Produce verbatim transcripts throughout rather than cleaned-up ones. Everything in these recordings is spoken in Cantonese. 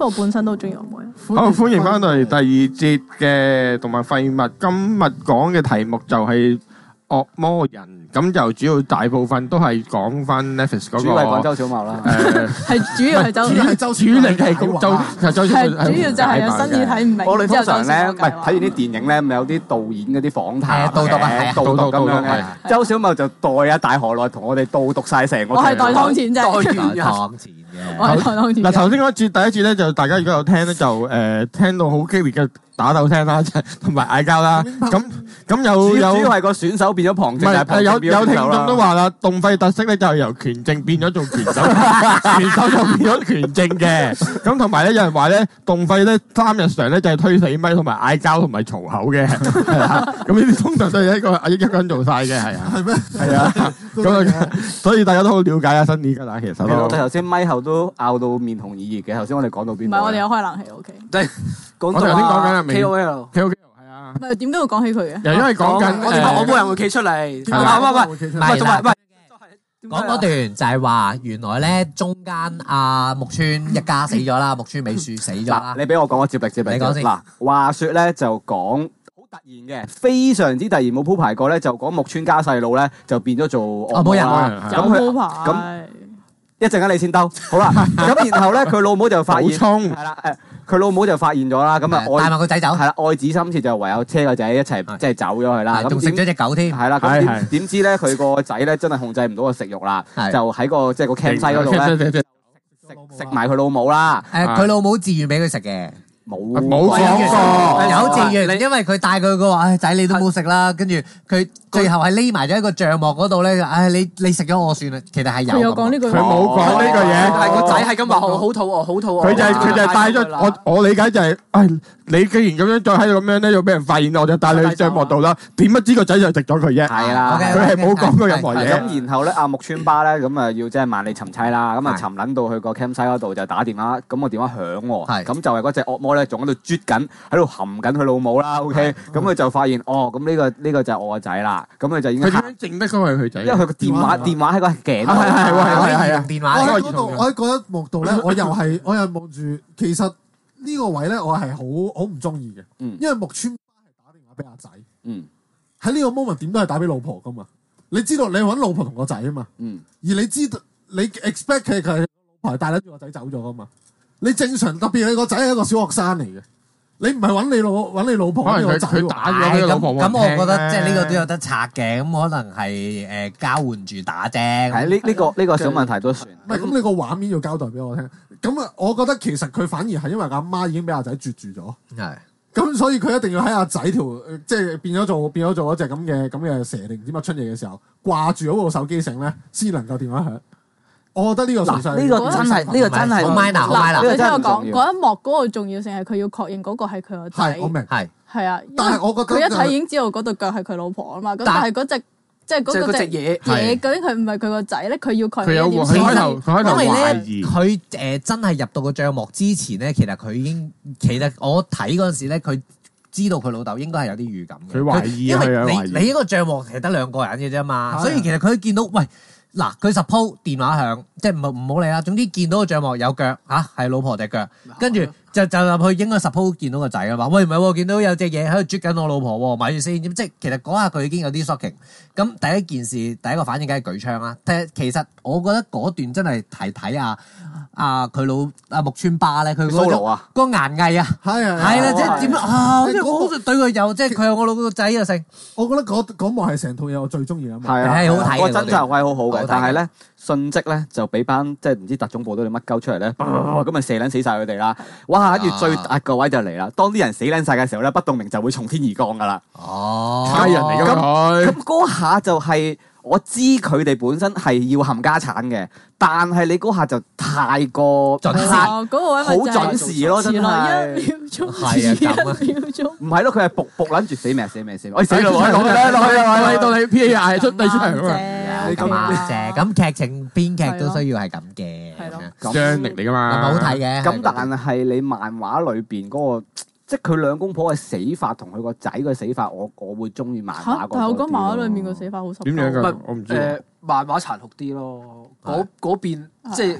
不過本身都中意惡魔人。 好，歡迎翻到嚟第二節嘅動漫廢物。今日講嘅題目就係惡魔人，咁就主要大部分都係講翻 Netflix 嗰個。 主要係講周小茂啦。 誒， 係主要係周， 主要係周主力係講周，其實周小茂係主要就係有新意睇唔明。 我哋通常咧，唔係睇睇完啲電影咧，咪有啲導演嗰啲訪談導讀啊係啊導讀咁樣係嘅。周小茂就代啊大河內同我哋導讀晒成個。 我係代湯錢啫， 代湯錢我係代湯錢。 嗱，頭先嗰一節第一節咧，就大家如果有聽咧，就誒聽到好激烈嘅打鬥聲啦，同埋嗌交啦。咁咁有主要有係個選手變咗旁唔證，但係旁係有證變咗有聽選手啦眾都話啦，動廢特色咧就係由權證變咗做權手，權手就變咗權證嘅。咁同埋咧，有人話咧，動廢咧三日常咧就係推死咪同埋嗌交同埋嘈口嘅，係啊。咁呢啲通常都係一個一個人做晒嘅，係啊。 係咩？ 係啊。咁啊，所以大家都好了解啊，新年㗎啦，其實其實我哋都。 頭先咪後都拗到面紅耳熱嘅。頭先我哋講到邊度？ 唔係我哋有開冷氣 ，OK。 即係講我頭先講緊到係咪 K O L， K O K 係啊。 唔係點解會講起佢嘅？ 又因為講緊我哋我冇誒， 人會企出嚟，唔係係唔係唔係， 唔唔係同埋唔係講嗰段就係話，原來咧中間阿木村一家死咗啦，木村美樹死咗啦嗱，。你俾我講，我接力接力。 你講先嗱，話説咧就講好突然嘅，非常之突然冇鋪排過咧，就講木村家細路咧就變咗做惡魔惡啦。 有咁佢鋪排。 咁一陣間你先兜，好啦。咁然後咧，佢老母就發現補充係啦，誒，佢老母就發現咗啦。咁啊， 帶愛埋個仔走， 係啦，愛子心切就唯有車個仔一齊即係走咗去啦。咁點仲食咗只狗添。 係啦，咁點係係點知咧佢個仔咧真係控制唔到個食慾啦， 係就喺個即係個 camp 西嗰度咧食食埋佢老母啦， 誒，佢老母自願俾佢食嘅， 冇冇講過。 有自願， 你因為佢帶佢個話，唉仔你都冇食啦，跟住佢最後係匿埋咗喺個帳幕嗰度咧，唉你你食咗我算啦，其實係有。 佢有講呢句佢冇講呢個嘢。 係個仔係咁話我好肚餓，好肚餓。 佢就係佢就係帶咗我我理解就係，唉，你既然咁樣再喺度咁樣咧，要俾人發現，我就帶你去帳幕度啦。點不知個仔就食咗佢啫。 係啦。 OK， 佢係冇講過任何嘢。 咁然後咧，阿木村巴咧咁啊要即係萬里尋妻啦，咁啊尋撚到去個 camp 西嗰度就打電話，咁個電話響喎， 係咁就係嗰隻惡魔咧仲喺度啜緊，喺度含緊佢老母啦，OK，咁佢就發現哦，咁呢個呢個就係我個仔啦，咁佢就已經佢點樣認得嗰個係佢仔？ 因為佢個電話電話喺個頸度， 係係係係係係啊！ 電話我嚟喺嗰度，我喺嗰一幕度咧，我又係我又望住，其實呢個位咧，我係好好唔中意嘅， 嗯因為木村巴係打電話俾阿仔， 嗯喺呢個 moment 點都係打俾老婆噶嘛，你知道你揾老婆同個仔啊嘛， 嗯， 而你知道你 expect 佢佢老婆係帶撚住個仔走咗噶嘛，你正常特別你個仔係一個小學生嚟嘅，你唔係揾你老揾你老婆可能佢揾你個仔喎佢打咗俾咁老婆咁，我覺得即係呢個都有。 有得拆嘅，咁可能係誒交換住打啫。 係呢呢個呢個小問題都算。 唔係咁，你個畫面要交代俾我聽。咁啊，我覺得其實佢反而係因為阿媽已經俾阿仔絕住咗， 係咁所以佢一定要喺阿仔條呃即係變咗做變咗做一隻咁嘅咁嘅蛇定唔知乜春嘢嘅時候，掛住嗰部手機繩咧，先能夠電話響。我覺得呢個純粹嗱，呢個真係呢個真係好 minor 好嗱， minor 你聽我講呢個真係唔重要嗰一幕嗰個重要性係佢要確認嗰個係佢個仔係，我明。 係係啊，因為但係我覺得佢一睇已經知道嗰對腳係佢老婆啊嘛，咁但但係嗰隻即係即係嗰隻嗰個隻嘢嘢究竟佢唔係佢個仔咧，佢要確認佢有一點先佢開頭佢開頭因為懷咧， 疑。 佢誒真係入到個帳幕之前咧，其實佢已經其實我睇嗰陣時咧，佢知道佢老豆應該係有啲預感嘅。 佢懷疑因啊佢有懷疑為你你呢個帳幕係得兩個人嘅啫嘛， 係啊所以其實佢見到喂。嗱，佢 suppose 電話響，即係唔唔好理啦。總之見到個帳幕有腳嚇，係老婆隻腳，跟住就就入去應該 suppose 見到個仔啊嘛。喂，唔係喎，見到有隻嘢喺度啜緊我老婆喎，咪住先。即係其實嗰下佢已經有啲 shocking。咁第一件事，第一個反應梗係舉槍啦。但係其實我覺得嗰段真係睇睇啊啊佢老啊木村巴咧，佢嗰 solo 啊嗰個顏藝啊， 係係係啦， 哦即係點樣啊？即係嗰個我好似對佢有，即係佢有我老個仔啊成。 我覺得嗰嗰幕係成套嘢我最中意嘅一幕。 係啊， 係好睇嘅個真實位好好嘅好睇嘅， 但係咧迅即咧就俾班即係唔知特種部隊定乜鳩出嚟咧，咁咪射撚死晒佢哋啦！哇，跟住最壓個位就嚟啦，當啲人死撚晒嘅時候咧，不動明就會從天而降噶啦。 哦， 差人嚟㗎佢。 咁嗰下就係我知佢哋本身係要冚家產嘅，但係你嗰下就太過準時太哦嗰個位咪就係好準時咯，真遲來係。 一秒鐘， 係啊遲咁啊一秒鐘。 唔係咯，佢係仆仆撚住死命死命死命，喂死啦！ 落去落去落去落去到你 P A 嗌出你出嚟啊你咁啱啫，咁劇情編劇都需要係咁嘅， 係咯嘛，張力嚟㗎係嘛， 咪好睇嘅？ 咁但係你漫畫裏邊嗰個，即係佢兩公婆嘅死法同佢個仔嘅死法，我我會中意漫畫嗰個。 嚇但係我覺得漫畫裡面個死法好濕鳩。 點樣㗎唔係我唔知誒漫畫殘酷啲咯，嗰嗰邊即係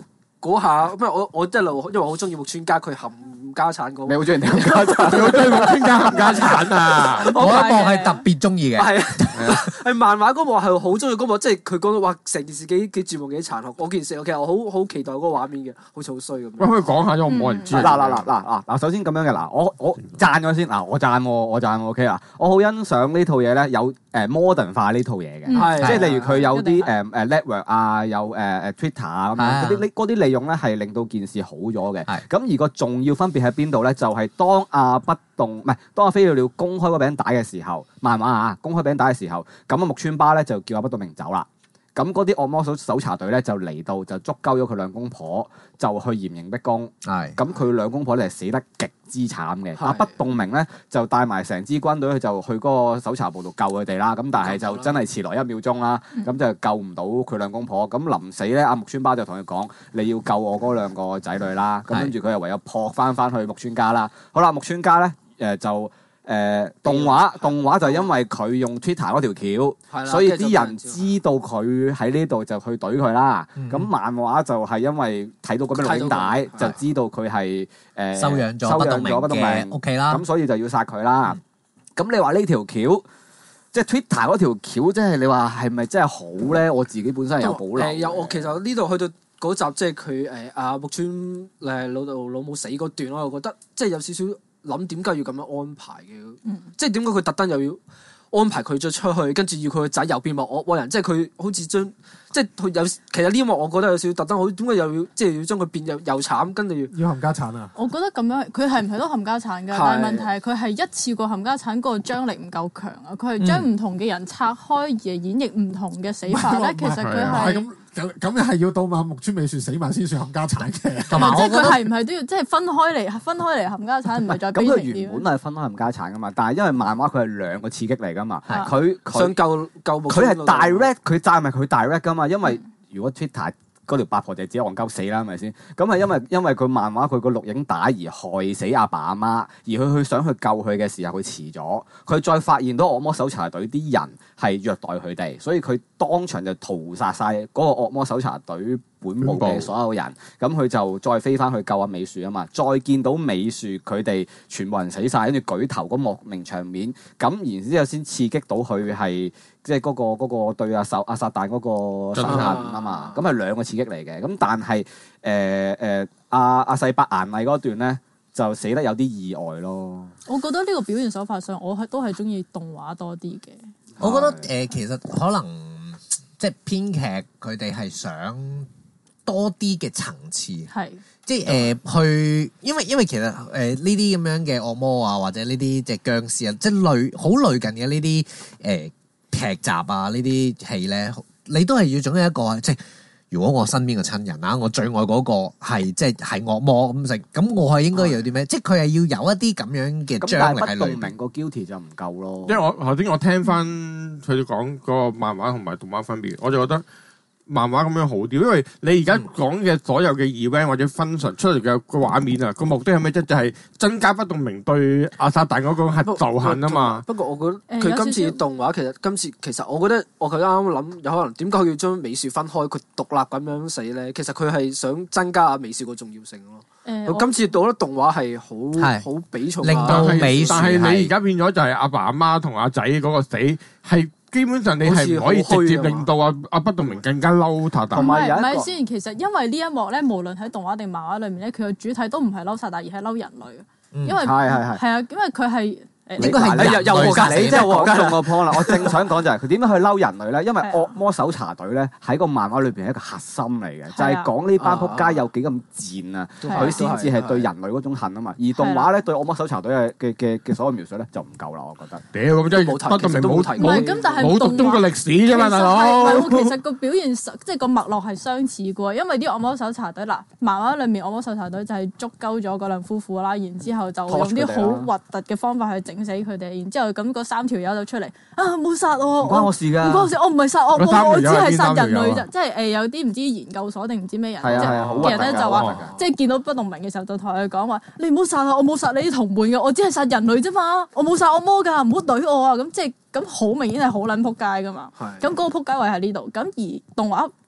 嗰下，因為我我一路因為我好中意木村家佢冚家產嗰你好中意聽家產， 你好追木村家冚家產啊！ 嗰一幕係特別中意嘅。 係啊，係漫畫嗰幕係好中意嗰幕，即係佢講到話成件事幾幾絕望幾殘酷。我件事其實我好好期待嗰個畫面嘅，好似好衰咁喂， 樣。 可以講下，因為我冇人知。 嗱嗱嗱嗱嗱嗱，首先咁樣嘅嗱，我我讚咗先嗱，我讚喎，我讚我 OK 啦，我好欣賞呢套嘢咧，有誒 modern 化呢套嘢嘅， 嗯係即係例如佢有啲一定誒誒 network 啊，有誒誒 Twitter 啊咁樣嗰啲，嗰啲利用咧係令到件事好咗嘅。 係咁而個重要分別喺邊度咧？就係當阿不動唔係當阿飛鳥鳥公開嗰餅帶嘅時候，漫畫啊公開餅帶嘅時候，咁啊木村巴咧就叫阿不動明走啦。咁嗰啲惡魔搜搜查隊咧就嚟到就捉鳩咗佢兩公婆，就去嚴刑逼供。 係咁佢兩公婆咧係死得極之慘嘅。 係阿不動明咧就帶埋成支軍隊就去嗰個搜查部度救佢哋啦。咁但係就真係遲來一秒鐘啦，咁就救唔到佢兩公婆。咁臨死咧，阿木村巴就同佢講：你要救我嗰兩個仔女啦。咁跟住佢又唯有撲翻翻去木村家啦。好啦，木村家咧誒就。誒、呃、動畫動畫就因為佢用 Twitter 嗰條橋， 係啦所以啲人跟住就知道佢喺呢度就去懟佢啦。咁、 嗯漫畫就係因為睇到嗰邊錄影帶， 睇到就知道佢係誒收養咗收養不動明咗不動明嘅屋企啦。 咁所以就要殺佢啦。咁、你話呢條橋，即係 Twitter 嗰條橋，即係你話係咪真係好咧？我自己本身係有保留嘅。 誒有我其實呢度去到嗰集，即係佢誒阿木村誒老豆老母死嗰段，我又覺得即係有少少諗點解要咁樣安排嘅， 嗯即係點解佢特登又要安排佢再出去，跟住要佢個仔又變埋惡魔人，即係佢好似將即係佢有其實呢一幕我覺得有少少特登，好點解又要即係要將佢變又又慘，跟住要要冚家產啊！ 我覺得咁樣，佢係唔係都冚家產㗎？ 係但係問題係佢係一次過冚家產嗰個張力唔夠強啊！佢係將唔同嘅人拆開而演繹唔同嘅死法咧。 唔係其實佢唔係係咁咁咁，係要到馬木村美樹死埋先算冚家產嘅。 同埋即係佢我覺得係唔係都要即係分開嚟分開嚟冚家產，唔係再咁佢悲情啲原本係分開冚家產噶嘛，但係因為漫畫佢係兩個刺激嚟噶嘛， 係佢佢想救救木村佢係老豆 direct，佢讚係佢 direct 噶嘛，因為如果 Twitter 嗰條八婆就只係戇鳩死啦，係咪先？咁係因為因為佢漫畫佢個錄影帶而害死阿爸阿媽，而佢去想去救佢嘅時候，佢遲咗，佢再發現到惡魔搜查隊啲人係虐待佢哋，所以佢當場就屠殺晒嗰個惡魔搜查隊本部嘅所有人，咁佢就再飛翻去救阿美樹啊嘛，再見到美樹佢哋全部人死晒，跟住舉頭嗰幕名場面，咁然之後先刺激到佢係即係嗰個嗰、嗰個對阿手阿撒旦嗰個憎恨啊嘛，咁係兩個刺激嚟嘅。咁但係誒誒阿阿細伯顏麗嗰段咧就死得有啲意外咯。 我覺得呢個表現手法上，我係都係中意動畫多啲嘅。 我覺得誒、呃，其實可能即係編劇佢哋係想多啲嘅層次， 係即係誒、呃、去，因為因為其實誒呢啲咁樣嘅惡魔啊，或者呢啲即係僵屍啊，即係類好類近嘅呢啲誒劇集啊，呢啲戲咧，你都係要總有一個即係。如果我身邊嘅親人啊，我最愛嗰個係即係係惡魔咁食，咁我係應該有啲咩？即係佢係要有一啲咁樣嘅咁張力但係不動喺裏面。 明個 guilty 就唔夠咯。 因為我頭先我聽翻佢哋講嗰個漫畫同埋動畫分別，我就覺得漫畫咁樣好啲，因為你而家講嘅所有嘅 event 或者 function 出嚟嘅個畫面啊，個目的係咩啫？就係增加不動明對阿撒旦嗰個係仇恨啊嘛。 不過我覺得誒有少佢今次少動畫其實今次其實我覺得我佢啱啱諗有可能點解佢要將美樹分開，佢獨立咁樣死咧？其實佢係想增加阿美樹個重要性咯。 誒， 佢今次我覺得動畫係好係好比重令到啊美樹但係係你而家變咗就係阿爸阿媽同阿仔嗰個死係。基本上你係唔可以直接令到阿阿不動明更加嬲塔達。 同唔係唔埋有一個係先，其實因為呢一幕咧，無論喺動畫定漫畫裏面咧，佢嘅主體都唔係嬲撒旦，而係嬲人類。 嗯因為係係係係啊，因為佢係誒應該係你人類又又殺死你真係咩講中個 point 啦！我正想講就係佢點樣去嬲人類咧？因為係啊惡魔搜查隊咧喺個漫畫裏邊係一個核心嚟嘅，就係啊係講呢班仆街有幾咁賤啊， 係啊佢先至係對人類嗰種恨啊嘛。而動畫咧對惡魔搜查隊嘅嘅嘅嘅所有描述咧就唔夠啦，我覺得。 屌咁即係冇提不動明冇其實都冇提唔係咁，但係冇讀動畫中個歷史啫嘛，大其實係佬。 唔係喎其實個表現即係個脈絡係相似嘅喎，因為啲惡魔搜查隊嗱，漫畫裏面惡魔搜查隊就係捉鳩咗嗰兩夫婦啦，然之後就用啲好核突嘅方法去整死佢哋，然之後咁嗰三條友就出嚟啊冇殺我， 唔關我事㗎唔關我事，我唔係殺惡魔， 嗰三條友我只係殺係邊三條友啊人類啫，即係誒有啲唔知研究所定唔知咩人，即係啊係啊，好核突係嘅人咧㗎就話好核突㗎。 即係見到不動明嘅時候，就同佢講話：你唔好殺我，我冇殺你啲同伴嘅，我只係殺人類啫嘛，我冇殺惡魔㗎，唔好懟我啊！咁即係咁好明顯係好撚撲街㗎嘛。 係咁嗰個撲街位喺呢度，咁而動畫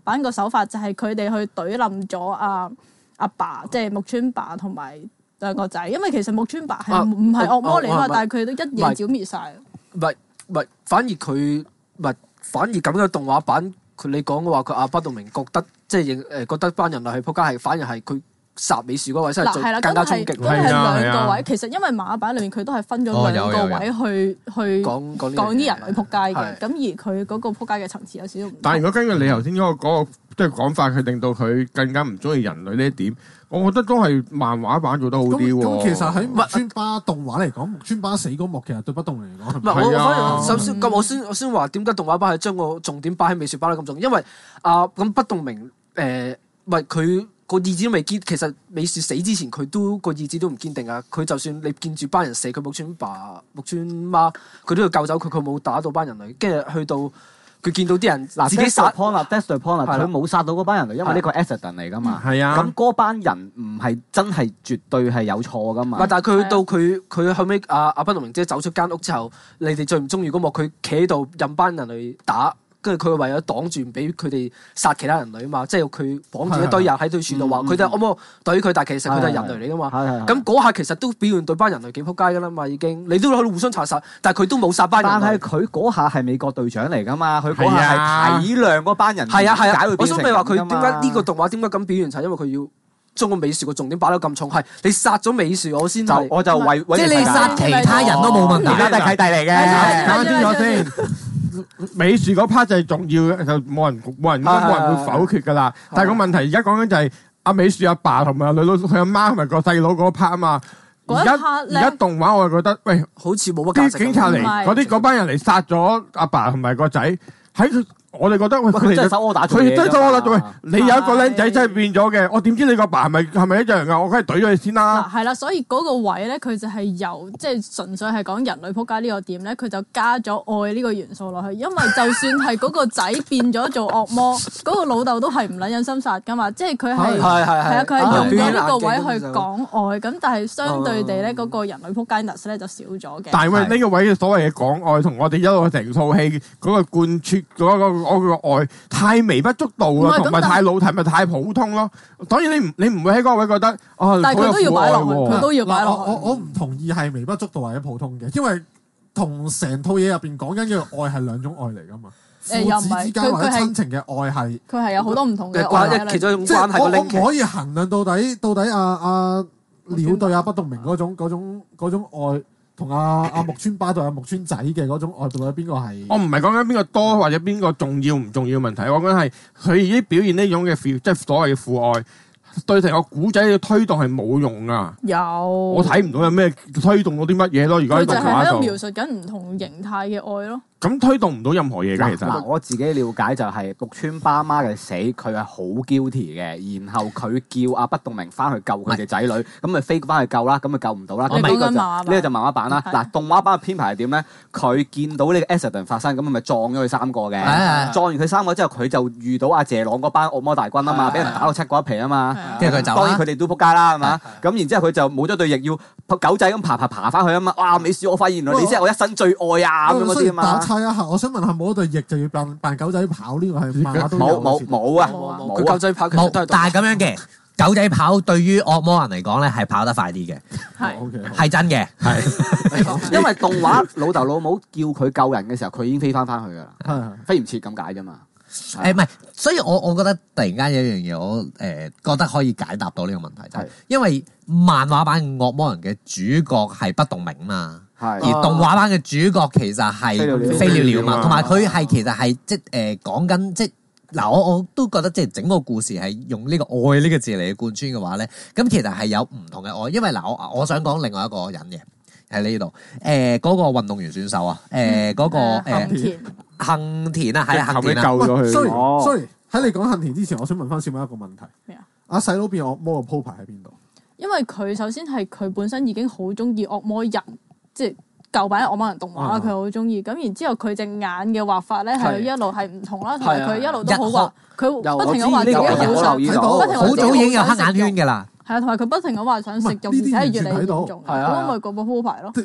版個手法就係佢哋去懟冧咗阿阿爸，即係木村爸同埋兩個仔，因為其實木村爸係唔係惡魔嚟嘛，但係佢都一夜剿滅晒。 唔係唔係，反而佢唔係，反而咁嘅動畫版，佢你講嘅話，佢阿不動明覺得即係認誒覺得班人類係撲街，係反而係佢殺美樹嗰位先係最嗱係啦， 更加衝擊。 咁係兩個位，其實因為漫畫版裏面佢都係分咗兩個位去去講講講啲人類撲街係嘅，咁而佢嗰個撲街嘅層次有少少唔同。 但係如果根據你頭先嗰個嗰個即係講法，佢令到佢更加唔中意人類呢一點，我覺得都係漫畫版做得好咁啲喎。 咁其實喺木村巴動畫嚟講，木村巴死嗰幕其實對不動嚟講係唔係我係啊反而首先咁，我先我先話點解動畫版係將個重點擺喺美術版得咁重，因為啊咁不動明誒，唔係佢個意志都未堅，其實美樹死之前佢都個意志都唔堅定啊！佢就算你見住班人死，佢木村爸、木村媽，佢都要救走佢，佢冇打到班人類，跟住去到佢見到啲人嗱， 自己殺 point 啦 d e s t r point 啦， 係啦佢冇殺到嗰班人類，因為呢個 accident 嚟噶嘛。 係啊咁嗰班人唔係真係絕對係有錯噶嘛唔係，。但係佢去到佢佢後尾阿阿不動明姐走出間屋之後，你哋最唔中意嗰幕，佢企喺度任班人類打。跟住佢為咗擋住唔俾佢哋殺其他人類啊嘛，即係佢綁住一堆人喺對樹度話佢哋惡魔對佢，但係其實佢哋係人類嚟噶嘛。 係係係咁嗰下其實都表現對班人類幾撲街噶啦嘛，已經你都喺度互相殘殺，但係佢都冇殺班人但係類。 佢嗰下係美國隊長嚟噶嘛，佢嗰下係啊係體諒嗰班人， 係啊係啊解會， 我變成想咪話佢咁㗎嘛點解呢個動畫點解咁表現就係因為佢要將個美樹個重點擺得咁重，係你殺咗美樹我先就係我就為即係你殺其他人都冇問題。 而家都係契弟嚟係嘅。 講清楚先。美樹嗰 part 就係重要嘅，就冇人冇人應該冇人會否決㗎啦。但係個問題而家講緊就係阿美樹阿爸同埋阿女佬佢阿媽同埋個細佬嗰 part 啊嘛。 嗰一而家 part 咧而家動畫我就覺得，喂， 好似冇乜啲價值咁。 警察嚟唔係嗰啲嗰班人嚟殺咗阿爸同埋個仔，喺佢我哋覺得喂喂佢哋佢真係手柯打做嘢㗎嘛佢真係手柯打做喂，你有一個僆仔係真係變咗嘅，我點知你個爸係咪係咪一樣㗎？我梗係懟咗佢先啦。 嗱係啦，所以嗰個位咧，佢就係由即係純粹係講人類撲街呢個點咧，佢就加咗愛呢個元素落去。因為就算係嗰個仔變咗做惡魔，嗰個老豆都係唔撚忍心殺噶嘛，即係佢係係係係係啊，佢係用咗呢個位去啊講愛，咁但係相對地咧，嗰個人類撲街 ness 咧就少咗嘅。 但係喂，呢個位嘅所謂嘅講愛，同我哋一路成套戲嗰個貫徹嗰個嗰個愛，太微不足道啦， 唔係咁同埋太老題，咪太普通咯。所以你唔你唔會喺嗰個位覺得啊， 但係佢都要擺落去， 好有父愛喎佢都要擺嗱，我落去。 我我唔同意係微不足道或者普通嘅，因為同成套嘢入邊講緊嘅愛係兩種愛嚟噶嘛。 誒又唔係父子之間或者佢佢係親情嘅愛係， 佢係有好多唔同嘅嘅關愛喺裏一其中一種即係關係個我我 link 唔可以衡量到底到底阿阿鳥對阿不動明嗰種嗰種嗰種愛，同阿阿木村巴對阿木村仔嘅嗰種愛，到底邊個係？ 我唔係講緊邊個多或者邊個重要唔重要問題，我講緊係佢已經表現呢種嘅 feel，即係所謂嘅父愛，對成個古仔嘅推動係冇用啊！ 有， 我我睇唔到有咩推動到啲乜嘢咯。如果喺佢就動畫係喺度描度， 述緊唔同形態嘅愛咯。 咁推動唔到任何嘢㗎，其嗱， 實。 我自己了解就係木村爸媽嘅死，佢係好 guilty 嘅，然後佢叫阿不動明翻去救佢哋仔女，咁咪飛翻去救啦，咁咪救唔到啦。 你咁呢個就講緊漫畫版呢個就漫畫版啦。 係嗱，動畫版嘅編排係點咧？佢見到呢個 accident 發生，咁咪撞咗佢三個嘅。 係撞完佢三個之後，佢就遇到阿謝朗嗰班惡魔大軍啊嘛， 係俾人打到七個一皮啊嘛。 跟住佢走啦當然佢。哋都仆街啦，係嘛？咁然之後佢就冇咗對翼，要狗仔咁爬爬爬翻去啊嘛！哇！美樹，我發現原來你先係我一生最愛啊咁樣嗰雖然打啲啊嘛。 岔一下，我想問下冇咗對翼就要扮扮狗仔跑呢個係漫畫都有冇冇冇啊！ 冇冇冇啊佢狗仔跑其實冇都係， 但係咁樣嘅狗仔跑對於惡魔人嚟講咧係跑得快啲嘅， 係 O K， 係真嘅。 因為動畫老豆老母叫佢救人嘅時候，佢已經飛翻翻去㗎啦， 係係飛唔切咁解啫嘛。 誒唔係，所以我我覺得突然間有一樣嘢，我誒、呃、覺得可以解答到呢個問題，就係、 係因為漫畫版惡魔人嘅主角係不動明嘛， 係而動畫版嘅主角其實係飛了了飛了了嘛， 飛了了同埋佢係其實係即係誒講緊即係嗱，我我都覺得即係整個故事係用呢個愛呢個字嚟貫穿嘅話咧，咁其實係有唔同嘅愛，因為嗱我我想講另外一個人嘅。喺呢度，誒嗰個運動員選手啊，誒嗰個誒誒田幸田啊，係啊， 後尾幸田啊， 救咗佢。 sorry 哦 sorry，喺你講幸田之前，我想問翻小妹一個問題。 咩啊？ 阿細佬變惡魔嘅鋪排喺邊度？ 因為佢首先係佢本身已經好中意惡魔人，即係舊版惡魔人動畫啦， 啊佢好中意。咁然之後佢隻眼嘅畫法咧係係一路係唔同啦，同埋係啊佢一路都好話，佢有不停咁話自己我知呢個好想我留意到不停話好自己早已經有好想食肉黑眼圈㗎啦。 係啊，同埋佢不停咁話想食肉，而唔係呢啲且係越嚟越完全睇到嚴重。 係啊咁咪嗰個鋪排咯。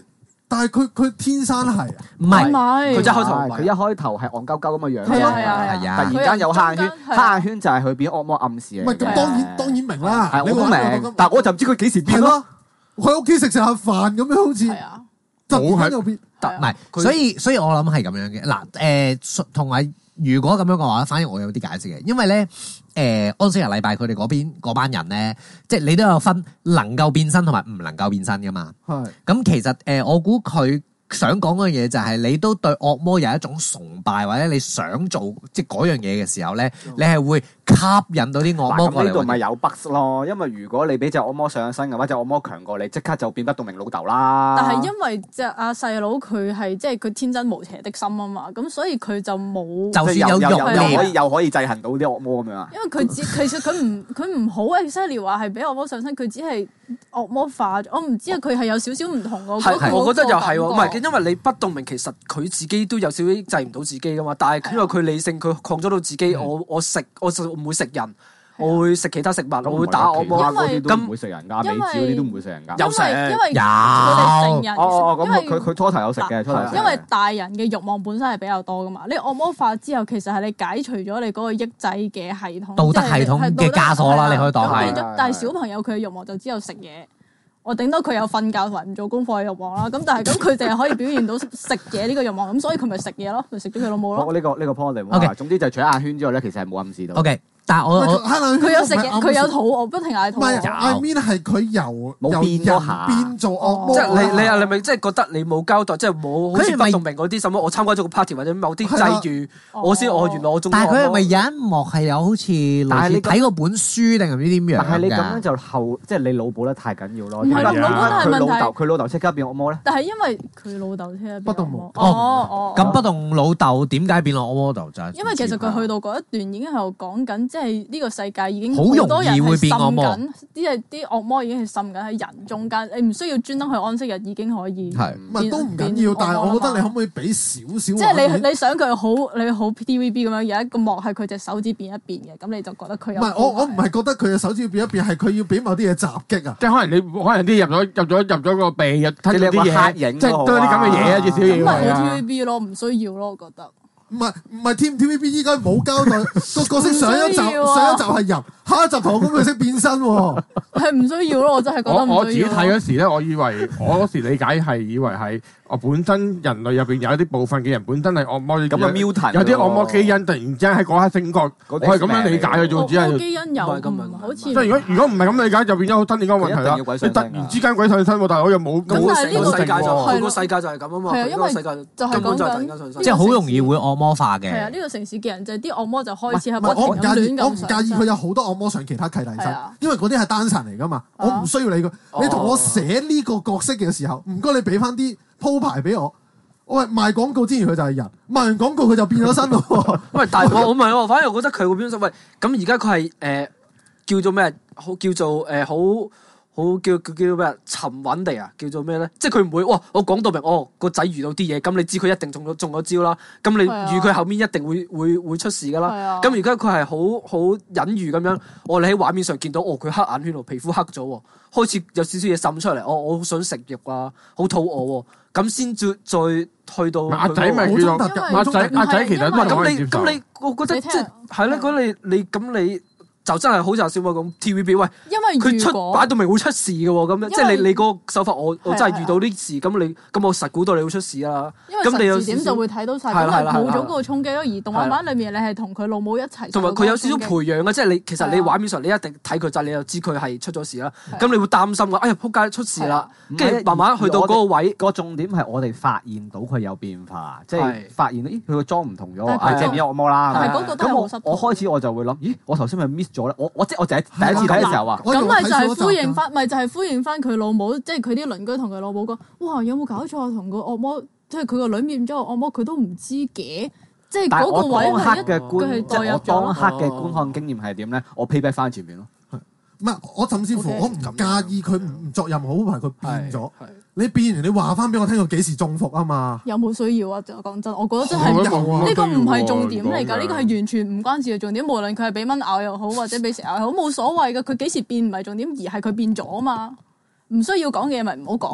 但係佢佢天生係啊， 唔係唔係佢一開頭唔係佢一開頭係戇鳩鳩咁嘅樣， 係啊係啊係啊突然間有黑眼圈， 佢係中間係啊黑眼圈就係佢變惡魔暗示嚟嘅。 唔係咁當然當然明啦， 係我都你話明，但係我就唔知佢幾時變咯。 係咯，佢屋企食食下飯咁樣好似係啊， 突然間又變。 係啊唔係， 佢所以所以我諗係咁樣嘅。嗱，誒同埋如果咁樣嘅話，反而我有啲解釋嘅，因為咧誒安息日禮拜佢哋嗰邊嗰班人咧，即係你都有分能夠變身同埋唔能夠變身噶嘛。 係咁其實誒、呃，我估佢想講嗰樣嘢就係你都對惡魔有一種崇拜，或者你想做即係嗰樣嘢嘅時候咧，你係會吸引到啲惡魔嗱咁呢度過嚟揾你。 咪有 bug 咯，因為如果你俾隻惡魔上身嘅話，隻惡魔強過你，即刻就變不動明老豆啦。 但係因為隻阿細佬佢係即係佢天真無邪的心啊嘛，咁所以佢就冇。 就算即係又又有肉念， 又可以又可以制衡到啲惡魔咁樣啊。 因為佢只其實佢唔佢唔好 exactly 話係俾惡魔上身，佢只係惡魔化咗。我唔知啊，佢係有少少唔同個。 係，我覺得又係喎，唔係嘅， 因為你不動明其實佢自己都有少少制唔到自己噶嘛，但係因為佢理性，佢抗咗到自己，我我食我唔會食人，我會食其他食物，我會打惡魔。 其他嗰啲都咁唔會食人㗎， 因為美子嗰啲都唔會食人㗎。 有食因為因為有佢哋成人， 哦哦，咁因為佢佢初頭有食嘅，初頭有食嘅因為大人嘅慾望本身係比較多噶嘛，你惡魔化之後，其實係你解除咗你嗰個抑制嘅系統， 道德系統嘅枷鎖啦即係你可以當係咁變咗但係小朋友佢嘅慾望就只有食嘢。我頂多佢有瞓覺同埋唔做功課嘅慾望啦，咁但係咁佢淨係可以表現到食嘢呢個慾望，咁所以佢咪食嘢咯，咪食咗佢老母咯。 我呢個呢個 point 嚟 OK 喎。總之就除咗眼圈之外咧，其實係冇暗示到。 O K，但係我我佢有食嘢，佢有肚餓，不停嗌肚唔係餓。 ，I mean 係佢由冇由變嗰下人變做惡魔， 即係你你啊，你咪即係覺得你冇交代，即係冇好似佢係咪不動明嗰啲什麼，我參加咗個 party 或者某啲係啊際遇，我先我原來我中但係佢係咪惡魔。 有一幕係有好似類似但係你咁睇過本書定係唔知點樣㗎？ 但係你咁樣就後，即係你腦補得太緊要咯。 唔係腦補都係問題佢老豆，佢老豆即刻變惡魔咧。 但係因為佢老豆聽不動明哦哦， 咁不動老豆點解變落惡魔豆就係？ 因為其實佢去到嗰一段已經係講緊，即係呢個世界已經好容易多人係會變惡魔滲緊，啲係啲惡魔已經係滲緊喺人中間，你唔需要專登去安息日已經可以。 係唔係都唔緊要，但係我覺得你可唔可以俾少少即係畫面你你想佢好你好 T V B 咁樣有一個幕係佢隻手指變一變嘅，咁你就覺得佢有。 唔係我我唔係覺得佢嘅手指要變一變，係佢要俾某啲嘢襲擊啊！ 即係可能你可能啲入咗入咗入咗個鼻，入吞咗啲即係你有個嘢， 黑影即係都有啲咁嘅嘢啊，至少咁咪要好 T V 係 B 咯，唔需要咯，我覺得。 唔係唔係 T T V B 依家冇交代個角色上一集唔需要啊上一集係人，下一集同我講佢識變身喎。 係唔需要咯，我真係覺得我我自己唔需要咯。 睇嗰時咧，我以為我嗰時理解係以為係我本身人類入邊有一啲部分嘅人本身係惡魔， 咁啊有 mutant 有啲惡魔基因突然之間喺嗰刻升角，我係咁樣理解嘅啫，只係。 我基因有唔係咁樣唔好似即係如果如果唔係咁理解，就變咗好新點解問題啦。 佢一定要鬼你上身㗎突然之間鬼上身喎，但係我又冇咁冇但係呢個個世界就係佢個世界就係咁啊嘛， 係啊因為佢個世界就係根本就係突講緊然間上身。 即係好容易會惡魔化係啊， 嘅。 呢個城市嘅人就係啲惡魔就開始係唔係不停我唔介意， 咁亂咁我唔介意佢有好多惡魔上其他契弟身係啊， 因為嗰啲係單層嚟噶嘛，我唔需要你個。你同我寫呢個角色嘅時候，唔該你俾翻啲鋪排俾我。喂，賣廣告之前佢就係人，賣完廣告佢就變咗身咯。 喂，但係我我唔係喎，反而我覺得佢會變咗。喂，咁而家佢係誒叫做咩？好叫做誒好好叫叫叫咩？沉穩地啊，叫做咩咧？即係佢唔會哇！我講到明，哦個仔遇到啲嘢，咁你知佢一定中咗中咗招啦。咁你係啊預佢後面一定會會會出事噶啦。 係啊咁而家佢係好好隱喻咁樣，我哋喺畫面上見到，哦佢黑眼圈喎，皮膚黑咗喎，開始有少少嘢滲出嚟，哦我好想食肉啊，好肚餓喎，咁先再再去到阿仔咪好叫做中特㗎， 阿仔阿仔，其實都因為係可咁你以接受咁你，我覺得你聽即係係咧，咁你你咁你就真係好似阿小寶咁 T V B，喂， 因為佢出如果擺到明會出事嘅喎，咁樣因為即係你你嗰個手法，我我係啊真係遇到啲事，咁你咁我實估到你會出事啦。 因為咁你有實時點少少就會睇到晒，咁係啦係啦係啦係冇咗嗰個衝擊咯。而動畫版裏面你係同佢老母一齊， 同埋佢有少少陪。 培養嘅，即係你其實你係啊畫面上你一定睇佢就你就知佢係出咗事啦。 係啊咁你會擔心㗎，哎呀撲街出事啦， 係啊跟住慢慢去到嗰個位， 個重點係我哋發現到佢有變化，即係係發現咦佢個妝唔同咗， 但係啊即係變咗惡魔啦。 但係嗰個都係咁我好失我開始我就會諗，咦我頭先咪 miss 咗咧？我我即係我就係第一次睇嘅時候話。 我以為咁咪就係睇咗集㗎呼應翻，咪就係呼應翻佢老母，即係佢啲鄰居同佢老母講：哇，有冇搞錯啊？同個惡魔，即係佢個女變咗個惡魔，佢都唔知嘅。即係但係嗰個位我當刻係一佢嘅觀， 係即係我代入咗咯。 當刻嘅觀看經驗係點咧？我 payback 翻前面咯。 唔係，我甚至乎 OK， 我唔介意佢唔作任何鋪排，佢變咗。 係你變完，你話翻俾我聽佢幾時中伏啊嘛？ 有冇需要啊？就講真，我覺得真我係覺得冇呢個唔係重點嚟㗎， 冇需要喎呢個係完全唔關事嘅重點。無論佢係俾蚊咬又好，或者俾蛇咬又好，冇所謂㗎。佢幾時變唔係重點，而係佢變咗啊嘛。唔需要講嘅嘢咪唔好講咯。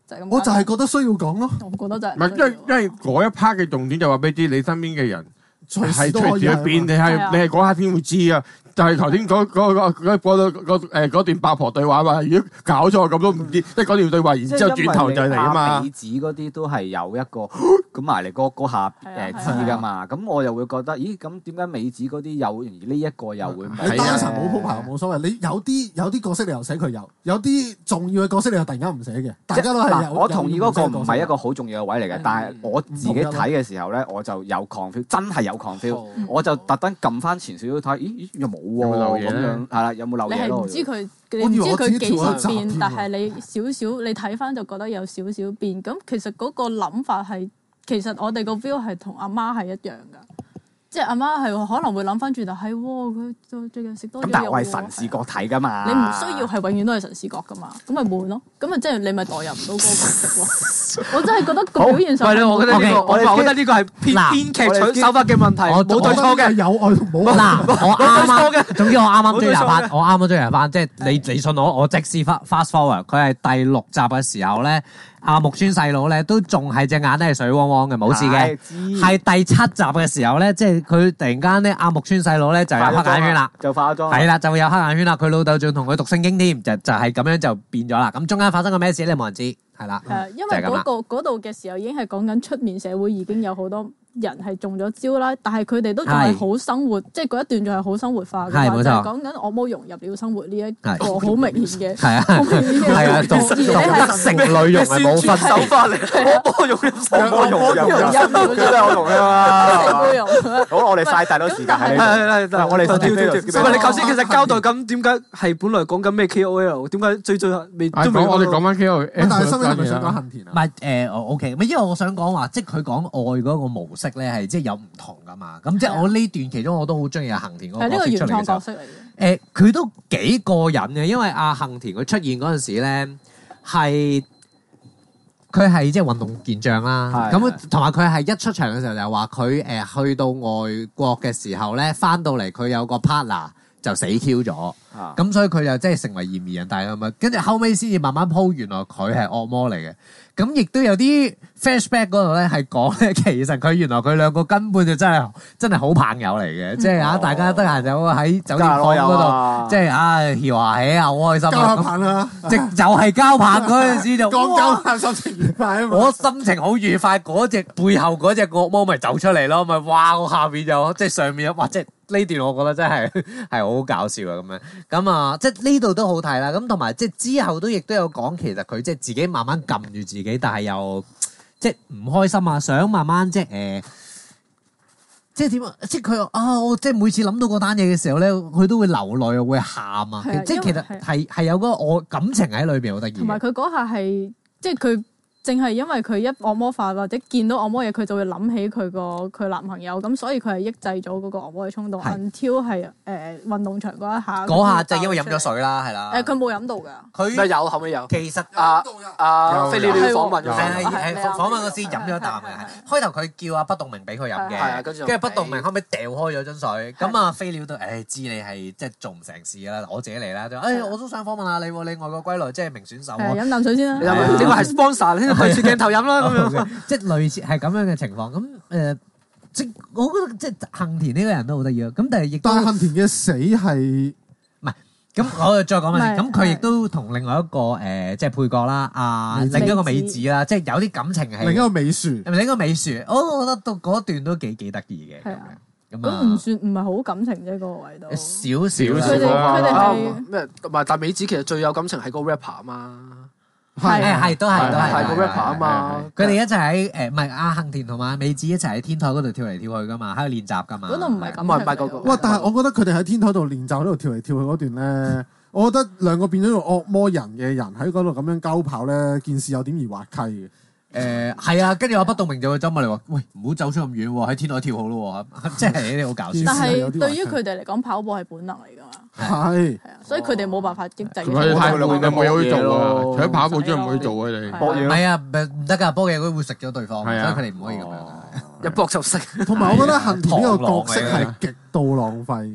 就係咁。 我就係覺得需要講咯。 我覺得就係唔係，因為因為嗰一 part 嘅重點就話俾你知，你身邊嘅人隨係時都可以隨時去變，你係係啊你係嗰下先會知啊。就係頭先嗰嗰嗰嗰嗰嗰誒嗰段八婆對話嘛，如果搞錯咁都唔知，即係嗰段對話，然之後轉頭就嚟啊嘛美。子嗰啲都係有一個咁埋嚟嗰嗰下誒知噶嘛，咁我又會覺得，咦咁點解美子嗰啲有，而呢一個又會冇？ 你單層冇鋪排冇所謂，你有啲有啲角色你又寫佢有，有啲重要嘅角色你又突然間唔寫嘅，大家都係有。 我同意嗰個唔係一個有好重要嘅位嚟嘅，但係我自己睇嘅時候咧，我就有 confuse，真係有 confuse，我就特登撳翻前少少睇，咦咦又冇喎咁樣，係啦，有冇漏你嘢咯？ 係唔知佢，你唔知佢幾時變，但係你少少你睇翻就覺得有少少變。咁其實嗰個諗法係，其實我哋個 view 係同阿媽係一樣㗎。即係阿媽係可能會諗翻轉頭，係喎佢最近食多咗咁但係肉喎我係神視角睇噶嘛， 你唔需要係永遠都係神視角㗎嘛，咁咪悶咯。咁咪即係你咪代入唔到嗰個角色咯。我真係覺得個表現上係我覺得呢個， OK， 我我覺得呢個係編嗱編劇取手法嘅問題， 我冇對錯嘅。 有愛同冇愛。 嗱，我啱啱，總之我啱啱追廿番， 冇錯嘅我啱啱追廿番，即係你你信我，我即時 fast forward，佢係第六集嘅時候咧，阿木村細佬咧都仲係隻眼都係水汪汪嘅，冇事嘅。係第七集嘅時候咧，即係佢突然間咧，阿木村細佬咧就有黑眼圈啦， 就化咗妝， 係啦，就會有黑眼圈啦。佢老豆仲同佢讀聖經添，就就係咁樣就變咗啦。咁中間發生過咩事咧？冇人知，係啦， 係啊，因為嗰、個嗰度嘅時候已經係講緊出面社會已經有好多人係中咗招啦，但係佢哋都仲係好生活，即係嗰一段仲係好生活化嘅話， 係冇錯就係講緊我冇融入了生活呢一個係好明顯嘅， 係啊， 好明顯嘅係啊， 而同同你係得成女用係冇分別。 手法嚟，我幫用我我用用融入真係我用啊嘛。 冇用。 好，我哋嘥太多時間喺呢度。 係係係， 我哋跳跳跳。 跳跳唔係你頭先其實交代緊點解係本來講緊咩 K O L，點解最最後未都未啊講我哋講翻 K O L， 但係新聞係咪想講恨田啊？ 唔係誒，我 OK，因為我想講話，即係佢講愛嗰個模式咧，係即係有唔同噶嘛。咁即係我呢段其中我都好中意阿幸田嗰個係呢個原角色出嚟嘅時候創角色嚟嘅。 誒，佢都幾過癮嘅，因為阿幸田佢出現嗰陣時咧，係佢係即係運動健將啦。 係咁同埋佢係一出場嘅時候就話佢誒去到外國嘅時候咧，翻到嚟佢有個 partner 就死 Q 咗。 啊咁所以佢就即係成為嫌疑人，但係咁啊，跟住後尾先至慢慢鋪，原來佢係惡魔嚟嘅。咁亦都有啲 flashback 嗰度咧，係講咧，其實佢原來佢兩個根本就真係真係好朋友嚟嘅，即係啊，大家得閒就喺酒店房嗰度，即係啊，搖下起啊，好開心交下啊！ 棒啦， 即就係交棒嗰陣時就剛哇交棒心情愉快啊嘛。 我心情好愉快，嗰隻背後嗰隻惡魔咪走出嚟咯，咪哇！我下邊就即係上面，哇！即係呢段我覺得真係係好搞笑啊咁樣。咁啊，即係呢度都好睇啦。咁同埋即係之後都亦都有講，其實佢即係自己慢慢撳住自己，但係又即係唔開心啊，想慢慢即係誒。呃即係點啊？即係佢啊！我即係每次諗到嗰單嘢嘅時候咧，佢都會流淚啊，會喊啊！ 係啊即係其實因為係係係有嗰個我感情喺裏邊，好得意嘅。 同埋佢嗰下係即係佢。淨係因為佢一惡魔化或者見到惡魔嘢，佢就會諗起佢個佢男朋友，咁所以佢係抑制咗嗰個惡魔嘅衝動。 係 until 係誒運動場嗰一下， 嗰下就因為飲咗水啦，係啦。 誒，佢冇飲到㗎。 佢咩有後尾有其實啊啊有飛鳥鳥訪問有咗係係係係係訪問嗰時飲咗一啖嘅，係開頭佢叫阿不動明俾佢飲嘅， 係啊跟住跟住不動明後尾掉開咗樽水，咁啊飛鳥都誒知你係即係做唔成事啦，攞自己嚟啦，就誒我都想訪問下你喎，你外國歸來即係名選手喎， 係飲啖水先啦。 你有冇點解係 sponsor 咧？對住鏡頭飲啦咁樣。 即係類似係咁樣嘅情況，咁誒即係我覺得即係幸田呢個人都好得意啊，咁但係亦都但係恨田嘅死係咁我再講埋先，咁唔係佢亦都同另外一個誒即係配角啦，啊美子另一個美子啦，即係有啲感情係另一個美樹。 係咪另一個美樹？我覺得到嗰段都幾幾得意嘅， 係啊咁咁唔算唔係好感情啫，嗰個位都。 少少佢哋少佢哋啊係咩？唔係，但美子其實最有感情係個 rapper 啊嘛， 係係都係都係係個係 rapper 啊嘛。 佢哋一齊喺誒唔係阿幸田同埋美子一齊喺天台嗰度跳嚟跳去噶嘛，喺度練習噶嘛。 嗰度唔係感唔係唔係嗰個情。 哇！但係我覺得佢哋喺天台度練習喺度跳嚟跳去嗰段咧，我覺得兩個變咗做惡魔人嘅人喺嗰度咁樣交跑咧，件事有點而滑稽嘅。 誒係啊，跟住阿不動明就會走埋嚟話：喂，唔好走出咁遠喎，喺天台跳好咯喎，即係呢啲好搞笑。 但係有啲係對於佢哋嚟講，跑步係本能嚟㗎嘛。 係係啊，所以佢哋冇辦法抑制嘅。 佢哋太悶啦，冇嘢可以做啊！ 咯除咗跑步之外冇嘢做啊！你係搏嘢咯。 唔係啊，唔唔得㗎，波嘢佢會食咗對方，所以係啊佢哋唔可以咁樣。 一搏就識。 同埋我覺得恨田呢個角色螳螂嚟㗎係極度浪費嘅。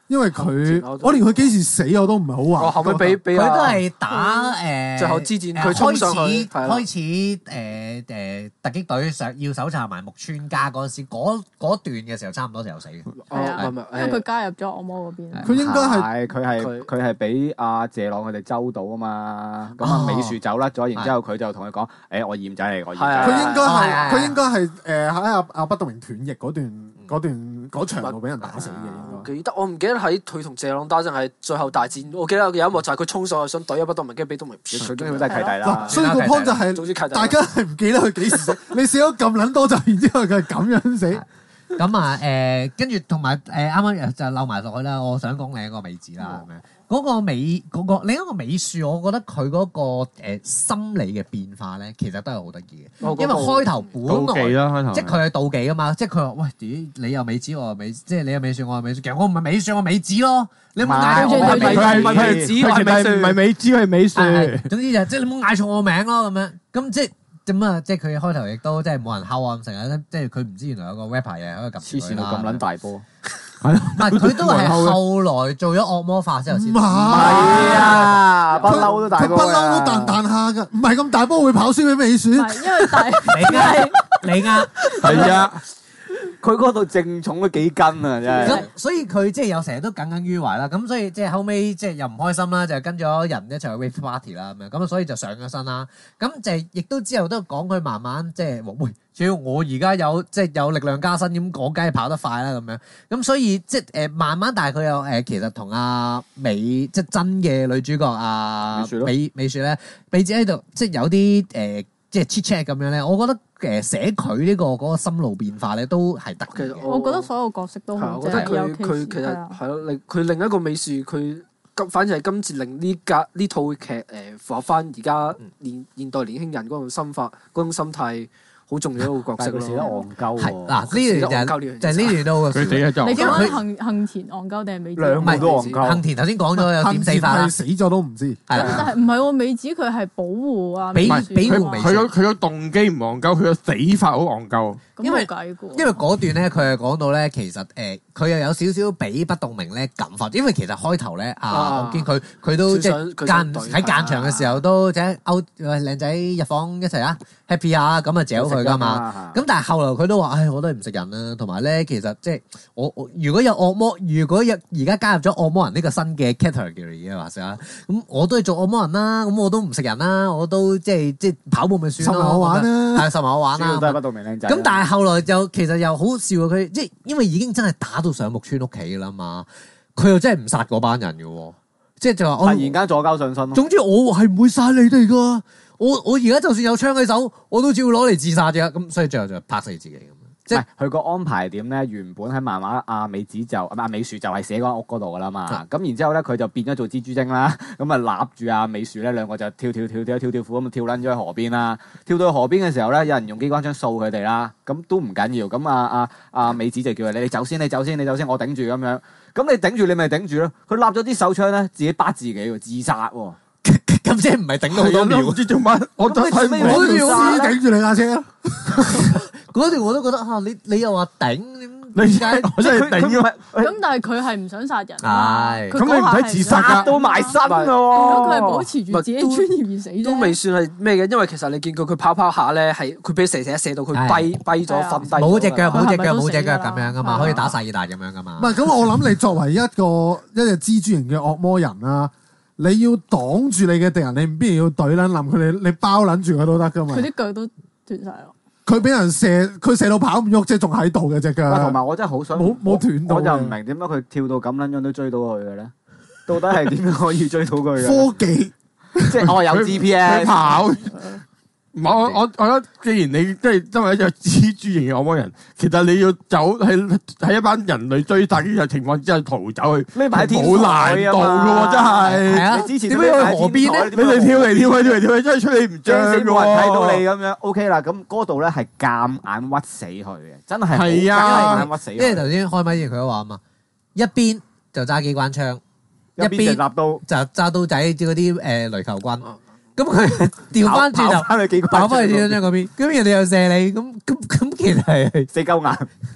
因為佢我我連佢幾時死我都唔係好話。 我後尾俾俾佢都啊係打誒最後之戰誒佢衝上去開始係啦開始誒誒突擊隊上要搜查埋木村家嗰陣時，嗰嗰段嘅時候差唔多就死嘅。 哦係啊唔係唔係因為佢加入咗惡魔嗰邊。 佢應該係係佢係佢佢係俾阿謝朗佢哋周到啊嘛，咁啊哦美樹走甩咗，然之後佢就同佢講：誒我驗仔嚟，我驗係啊仔嚟。 佢應該係係係係佢應該係誒喺阿阿不動明斷翼嗰段嗰段嗰場度俾人打死嘅應該。 記得我唔記得喺佢同謝朗打定係最後大戰，我記得有一幕就係佢衝上去想懟一不動明，跟住俾東明佢中意都係契弟啦嗱，。所以個 point 就係總之契弟大家係唔記得佢幾時死，你死咗咁撚多集，然之後佢係咁樣死。 咁啊誒，跟住同埋誒啱啱就漏埋落去啦。我想講另一個美子啦，咁樣嗰個美嗰個另一個美樹，我覺得佢嗰個誒心理嘅變化咧，其實都係好得意嘅。 哦因為開頭妒忌本來啦，開頭即係佢係妒忌噶嘛，即係佢話喂，屌你又美子，我又美，即係你又美樹，我又美樹，其實我唔係美樹，我美子咯。你有冇嗌錯我唔係係美樹？ 佢係唔係美子佢係美樹唔係美子，佢係美樹。 係總之就即係你冇嗌錯我名咯咁樣。咁即係點啊？即係佢開頭亦都即係冇人敲啊咁成日，即係佢唔知原來有個 rapper 嘢喺度黐撳佢啦線到咁撚大波， 係咯， 唔係佢都係後來做咗惡魔化之後先。 唔係啊，不嬲都大波佢不嬲都彈彈下㗎，唔係咁大波會跑輸俾美樹。 唔係因為大你呃，你呃。 係啊， 佢嗰度正重咗幾斤啊，真係。 咁所以佢即係有成日都耿耿於懷啦。咁所以即係後尾即係又唔開心啦，就跟咗人一齊去 rave party 啦咁樣。咁所以就上咗身啦。咁就係亦都之後都講佢慢慢即係話喂，只要我而家有即係有力量加身，咁我梗係跑得快啦咁樣。咁所以即係誒慢慢，但係佢又誒其實同阿美即係真嘅女主角阿美雪咯美美雪咧，美子喺度即係有啲誒。即係 chit chat 咁樣咧，我覺得誒寫佢呢個嗰個心路變化咧都係得嘅其實。我我覺得所有角色都係啊好我覺得佢正，尤其佢其實是係啊係咯，另佢另一個美樹，佢今反而係今次令呢家呢套劇誒符合翻而家現現代年輕人嗰種心法、嗰種心態，好重要一個角色但係佢寫得咯。 戇鳩係喎。 嗱呢段就係就係呢段都好佢死咗就你因為佢講緊幸幸田戇鳩定係美子？ 兩個唔係都戇鳩幸田頭先講咗有點死法啦係，死咗都唔知。 係啦， 但係唔係喎？美子佢係保護啊， 俾美樹俾啊嘛護美樹佢個佢個動機唔戇鳩，佢個死法好戇鳩。 咁因為冇計嘅喎因為嗰段咧，佢係講到咧，其實誒佢又有少少俾不動明咧感化，因為其實開頭咧啊， 啊我見佢佢都即係佢想間佢想喺間場嘅時候都即係勾喂靚仔入房一齊啊 happy 下咁啊嚼佢噶嘛。 嘛咁但係後來佢都話：，唉，我都係唔食人啦。同埋咧，其實即係我我如果有惡魔，如果有而家加入咗惡魔人呢個新嘅 category 嘅話先啦，咁我都係做惡魔人啦。咁我都唔食人啦，我都即係即係跑步咪算咯。 十埋我玩啦係十埋我玩啦。 主要都係不道明靚仔。 咁但係後來就其實又好笑啊！佢即係因為已經真係打到上木村屋企啦嘛，佢又真係唔殺嗰班人嘅喎，即係就話我突然間左交上身咯。 總之我係唔會殺你哋噶，我我而家就算有槍喺手，我都只會攞嚟自殺嘅。咁所以最後就拍死自己咁樣。即係即係佢個安排點咧？原本喺漫畫阿美子就阿美樹就係寫嗰間屋嗰度噶啦嘛。咁然之後咧，佢就變咗做蜘蛛精啦。咁啊，揦住阿美樹咧，兩個就跳跳跳跳跳跳虎咁跳撚咗去河邊啦。跳到去河邊嘅時候咧，有人用機關槍掃佢哋啦。咁都唔緊要。咁啊啊啊美子就叫佢你你走先，你走先，你走先，我頂住咁樣。咁你頂住你咪頂住咯。佢揦咗啲手槍咧，自己bắt自己喎，自殺喎。 咁即係唔係頂到好多秒？ 唔知做乜，我真係咁你冇我做咩要條屍頂住你架車， 嗰條我都覺得嚇你你又話頂， 你點解？ 我真係頂咗。 咁但係佢係唔想殺人啊。 係佢咁你唔使自殺㗎殺到埋身咁咯佢係保持住自己專業而死啫。 都未算係咩嘅，因為其實你見過佢跑跑下咧，係佢俾射射射到佢係跛跛咗係啊瞓低咗㗎。 冇隻腳冇隻腳佢係咪都冇隻腳死㗎啦咁樣噶嘛， 係啊可以打薩爾達咁樣噶嘛唔。係咁，我諗你作為一個一隻蜘蛛型嘅惡魔人啊，你要擋住你嘅敵人，你唔必然要懟撚冧佢，你你包撚住佢都得噶嘛佢。啲腳都斷晒咯。 佢俾人射，佢射到跑唔喐，即係仲喺度嘅隻腳。 同埋我真係好想冇冇斷到我就唔嘅明點解佢跳到咁撚樣都追到佢嘅咧？到底係點樣可以追到佢嘅？ 科技即係我有 G P 佢 S， 跑。唔係我我我覺得，既然你即係因為一隻蜘蛛型嘅惡魔人，其實你要走喺喺一班人類追殺嘅情況之下逃走去， 匿埋喺天好難度嘅喎，真係。 係啊， 你之前點解去河邊咧？ 你哋跳嚟跳去跳嚟跳去，真係出你唔將張死冇人睇到你嘅喎。 咁樣，OK 啦。咁嗰度咧係夾硬屈死佢嘅，真係好係啊夾硬屈死佢。 因為頭先開咪前佢都話啊嘛，一邊就揸機關槍， 一邊就立到就揸刀仔嗰啲誒雷球軍。咁佢調翻轉頭跑翻去幾個跑翻去張張嗰邊，咁人哋又射你，咁咁咁其實係死鳩眼。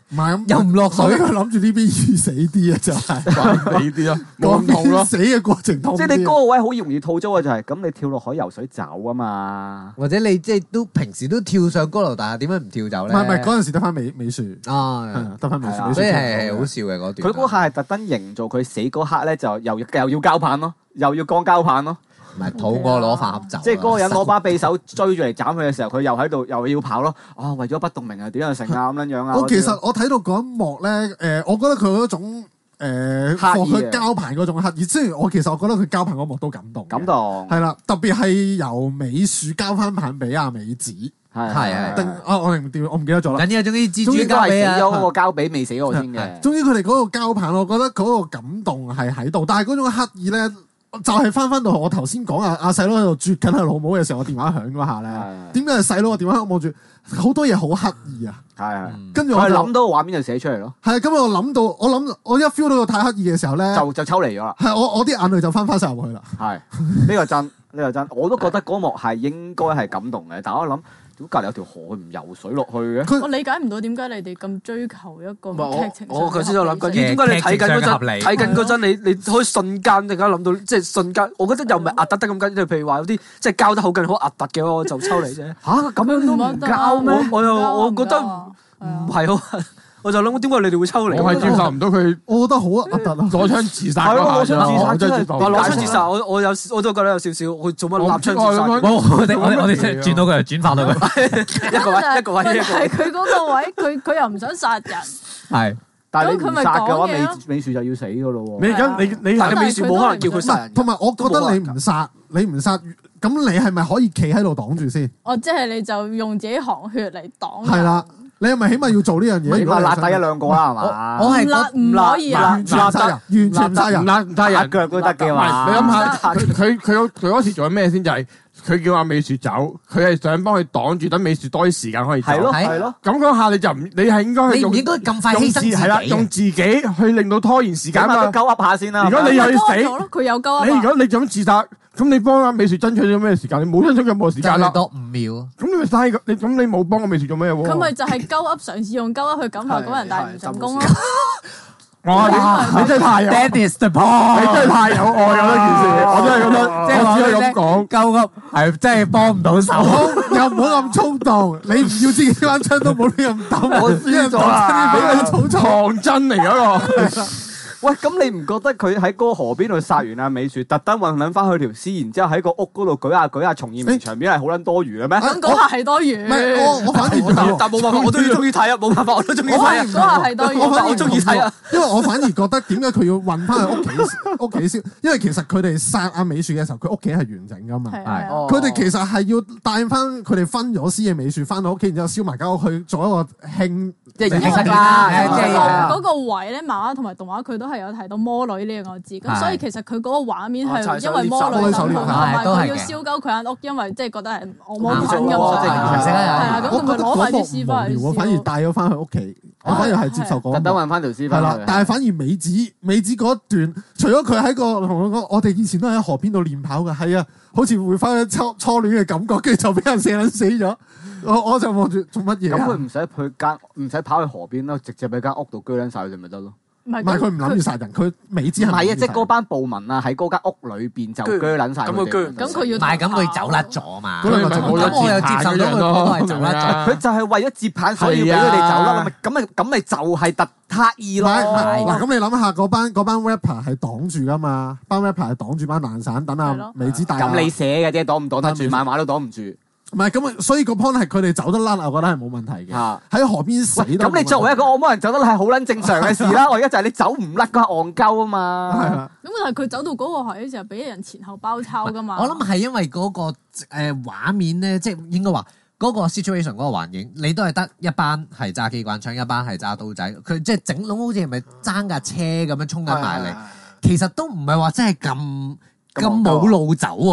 唔係咁又唔落水佢諗住呢邊易死啲啊，就係關你啲咯，冇咁痛咯。 死嘅過程痛啲。 即係你嗰個位好容易吐槽嘅就係，咁你跳落海游水走啊嘛。 或者你即係都平時都跳上高樓大廈，點解唔跳走咧？ 唔係唔係，嗰陣時得翻美美樹， 啊， 係啊得翻美樹， 係啊美樹所以係係好笑嘅嗰段。 佢嗰下係特登營造佢死嗰刻咧，就又又要交棒咯，又要光交棒咯。 唔係肚餓攞飯盒走， 即係嗰個人攞把匕首追住嚟斬佢嘅時候，佢又喺度又要跑咯。啊，為咗不動明啊，點樣成啊咁樣樣啊。 我其實我睇到嗰一幕咧，誒，我覺得佢嗰種誒放佢交棒嗰種刻意，雖然我其實我覺得佢交棒嗰幕都感動， 感動係啦，特別係由美樹交翻棒俾阿美子， 係係係定啊我唔掉我唔記得咗啦。 緊要總之蜘蛛終於都係交俾啊死咗嗰個交俾未死嗰個先嘅。 總之佢哋嗰個交棒，我覺得嗰個感動係喺度，但係嗰種刻意咧，就係翻翻到我頭先講啊阿細佬喺度啜緊佢老母嘅時候，我電話響嗰下咧，點解係細佬個電話望住好多嘢好刻意啊？ 係係， 跟住我就我係諗到個畫面就寫出嚟咯， 係啊，咁我諗到，我諗我一 feel 到佢太刻意嘅時候咧， 就就抽離咗啦。 係我我啲眼淚就翻翻晒入去啦。 係呢個真，呢個真，我都覺得嗰幕係應該係感動嘅，但係我諗。點隔離有條河，佢唔游水落去嘅？ 我理解唔到點解你哋咁追求一個唔係劇情。 我我頭先就諗緊， 嘅點解你睇緊嗰劇情上嘅合理陣睇緊嗰陣，你你可以瞬間突然間諗到，即係瞬間，我覺得又唔係壓得得咁緊，即係譬如話有啲即係交得好緊、好壓突嘅，我就抽嚟啫。 嚇咁樣都唔交咩？ 我我又我覺得唔係好。我就諗點解你哋會抽嚟？ 我係接受唔到佢， 我覺得好核突啊！ 攞槍自殺係咯，攞槍嗰下， 自殺我真係接受唔到。 攞槍自殺，我我有我都覺得有少少，佢做乜立槍自殺？ 我我我哋我哋我哋轉到佢，轉化到佢， 一個位一個位一個位。 係佢嗰個位，佢佢又唔想殺人。 係。 但係你唔殺嘅話，美咁佢咪講嘢咯美樹就要死噶咯喎。 你而家你你但係美樹冇可能叫佢殺人。 同埋我覺得你唔殺，你唔殺，咁你係咪可以企喺度擋住先？ 哦，即係你就用自己行血嚟擋。 係啦。你係咪起碼要做呢樣嘢？ 起碼辣低一兩個啦，係嘛？ 我係唔辣唔可以啊！ 完全唔殺人，完全唔殺人唔。拉唔拉人腳都得嘅唔嘛。 係你諗下，佢佢佢佢嗰時做緊咩先？就係佢叫阿美樹走，佢係想幫佢擋住，等美樹多啲時間可以走。 係咯係係咯。 咁嗰下你就唔，你係應該用你唔應該咁快犧牲自己係啦，用自己去令到拖延時間嘛。 咁啊，都鳩噏下先啦。 如果你又要死， 多咗咯，佢有鳩啊你如果你就咁自殺，咁你幫阿美樹爭取咗咩時間？你冇爭取任何時間啦。 多五秒。 咁你咪嘥個，你咁你冇幫阿美樹做咩喎？ 佢咪就係鳩噏嘗試用鳩噏去感化嗰人，但係唔成功咯。 哇！你你真係太有， That is the 你 point。 真係太有愛啦！呢件事，我真係覺得， 即係我只係話咁講。 鳩噏係真係幫唔到手。 又唔好咁衝動，你唔要自己關槍都冇呢咁抌， 我知咗啦俾佢草草。 唐真嚟嗰個。 喂，咁你唔覺得佢喺嗰個河邊度殺完阿美樹，特登運撚翻去條屍，然之後喺個屋嗰度舉下舉下重現名場面係好撚多餘嘅咩？ 咁嗰下係多餘。 唔係我我反而但但冇辦法，我都要中意睇啊！冇辦法，我都中意睇啊！ 嗰下係多餘。 我反而我中意睇啊！ 因為我反而覺得點解佢要運翻去屋企屋企燒？因為其實佢哋殺阿美樹嘅時候，佢屋企係完整噶嘛。 係啊。 佢哋其實係要帶翻佢哋分咗屍嘅美樹翻到屋企，然之後燒埋間屋去做一個慶， 即係儀儀式式啦， 係即係嗰個位咧，漫畫同埋動畫佢都係有提到魔女呢兩個字，咁係所以其實佢嗰個畫面啊就係係因為魔女魔女手手同鏈埋佢要係都係嘅燒鳩佢間屋，因為即係覺得係惡魔啊粉咁哦即係樣， 儀式啊係啊，咁我覺得佢咪攞埋啲嗰幕屍翻去無聊，我反而帶咗翻去屋企，我反而係接受嗰特登幕。 運翻條屍係啦翻去，。 但係反而美子美子嗰一段，除咗佢喺個同我講，我哋以前都喺河邊度練跑嘅，係啊，好似回翻去初初戀嘅感覺，跟住就俾人射撚死咗。我我就望住做乜嘢啊？ 咁佢唔使去間，唔使跑去河邊咯，直接喺間屋度居撚晒佢哋咪得咯。 唔係唔係佢唔諗住殺人，佢美子係唔係啊， 諗住殺即係嗰班暴民啊，喺嗰間屋裏邊就居撚晒佢哋。 咁佢居咁佢要唔係咁佢走甩咗嘛？ 嗰兩個就冇咗咁我又接受到佢嗰個係走甩咗。 佢就係為咗接棒，所以要俾佢哋走啦。咪咁咪咁咪就係特刻意咯。 唔係唔係嗱，咁你諗下嗰班嗰班 rapper 係擋住噶嘛？班 rapper 係擋住班爛散，等阿係咯美子帶。 咁你寫嘅啫，擋唔擋得住？漫畫都擋唔住。 唔係咁啊，所以個 point 係佢哋走得甩，我覺得係冇問題嘅。 嚇喺河邊死都冇問題。 咁你作為一個按摩人走得甩係好撚正常嘅事啦。我而家就係你走唔甩嗰下戇鳩啊嘛。 係啦， 咁但係佢走到嗰個位嘅時候，俾人前後包抄噶嘛。 我諗係因為嗰個誒畫面咧，即係應該話嗰個 situation 嗰個環境，你都係得一班係揸機關槍，一班係揸刀仔，佢即係整籠好似係咪爭架車咁樣衝緊埋嚟，其實都唔係話真係咁咁冇路走喎。